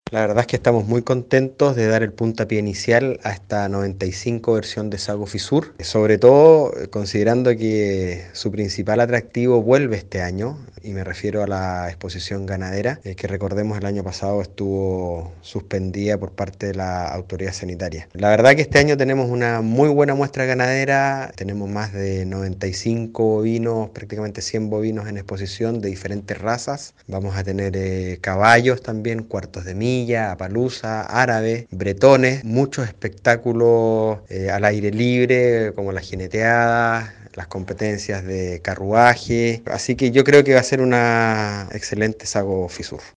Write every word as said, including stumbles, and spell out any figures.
La verdad es que estamos muy contentos de dar el puntapié inicial a esta noventa y cinco versión de Sago Fisur, sobre todo eh, considerando que su principal atractivo vuelve este año, y me refiero a la exposición ganadera, eh, que recordemos el año pasado estuvo suspendida por parte de la autoridad sanitaria. La verdad que este año tenemos una muy buena muestra ganadera, tenemos más de noventa y cinco bovinos, prácticamente cien bovinos en exposición de diferentes razas. Vamos a tener eh, caballos también, cuartos de milla, apalusa, árabes, bretones, muchos espectáculos eh, al aire libre, como las jineteadas, las competencias de carruaje. Así que yo creo que va a ser una excelente Sago Fisur.